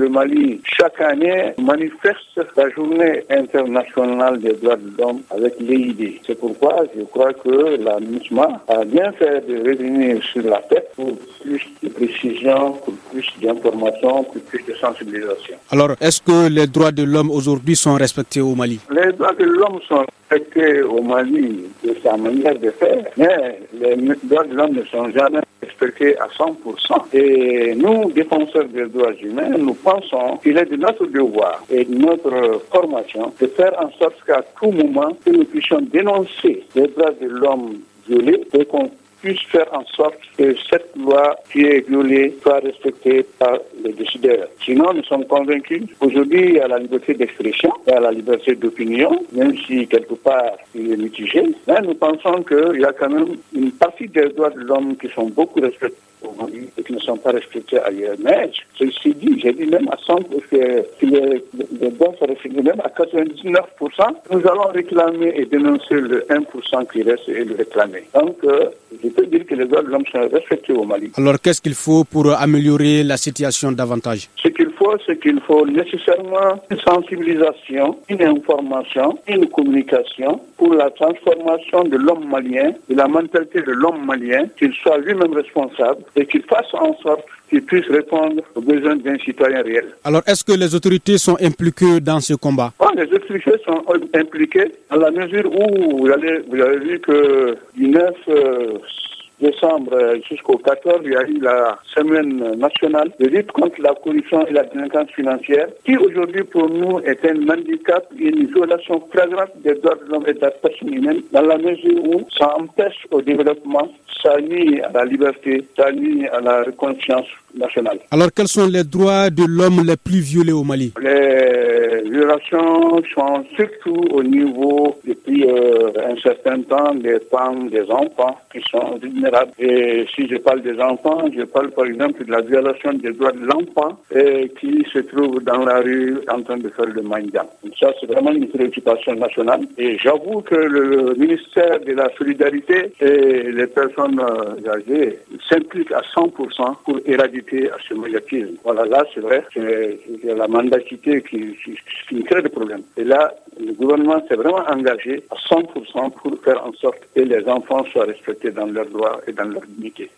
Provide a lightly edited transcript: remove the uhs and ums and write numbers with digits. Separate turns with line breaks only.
le Mali, chaque année, manifeste la journée internationale des droits de l'homme avec l'EID. C'est pourquoi je crois que la MINUSMA a bien fait de revenir sur la tête pour plus de précision, pour plus d'informations, pour plus de sensibilisation.
Alors, est-ce que les droits de l'homme aujourd'hui sont respectés au Mali?
Les droits de l'homme sont respectés au Mali de sa manière de faire, mais les droits de l'homme ne sont jamais respectés à 100%. Et nous, défenseurs des droits humains, nous pensons qu'il est de notre devoir et de notre formation de faire en sorte qu'à tout moment, que nous puissions dénoncer les droits de l'homme violés et qu'on puisse faire en sorte que cette loi qui est violée soit respectée par les décideurs. Sinon, nous sommes convaincus qu'aujourd'hui, il y a la liberté d'expression, il y a la liberté d'opinion, même si quelque part il est mitigé. Mais nous pensons qu'il y a quand même une partie des droits de l'homme qui sont beaucoup respectés et qui ne sont pas respectés ailleurs. Mais ceci dit, j'ai dit même à 100%, que les droits sont respectés, même à 99%, nous allons réclamer et dénoncer le 1% qui reste et le réclamer. Donc, je peux dire que les droits de l'homme sont respectés au Mali.
Alors, qu'est-ce qu'il faut pour améliorer la situation davantage?
Ce qu'il faut nécessairement une sensibilisation, une information, une communication pour la transformation de l'homme malien, de la mentalité de l'homme malien, qu'il soit lui-même responsable et qu'il fasse en sorte qu'il puisse répondre aux besoins d'un citoyen réel.
Alors, est-ce que les autorités sont impliquées dans ce combat?
Les autorités sont impliquées dans la mesure où vous avez vu que du 9 décembre jusqu'au 14, il y a eu la semaine nationale de lutte contre la corruption et la délinquance financière, qui aujourd'hui pour nous est un handicap, une violation flagrante des droits de l'homme et de la personne humaine, dans la mesure où ça empêche au développement, ça nuit à la liberté, ça nuit à la reconnaissance nationale.
Alors quels sont les droits de l'homme les plus violés au Mali?
Les violations sont surtout au niveau, depuis un certain temps, des femmes, des enfants qui sont vulnérables. Et si je parle des enfants, je parle par exemple de la violation des droits de l'enfant qui se trouve dans la rue en train de faire le mendiant. Ça, c'est vraiment une préoccupation nationale. Et j'avoue que le ministère de la Solidarité et les personnes âgées s'impliquent à 100% pour éradiquer ce médiatisme. Voilà, là, c'est vrai, c'est la mendacité qui crée des problèmes. Et là, le gouvernement s'est vraiment engagé à 100% pour faire en sorte que les enfants soient respectés dans leurs droits et dans leur dignité.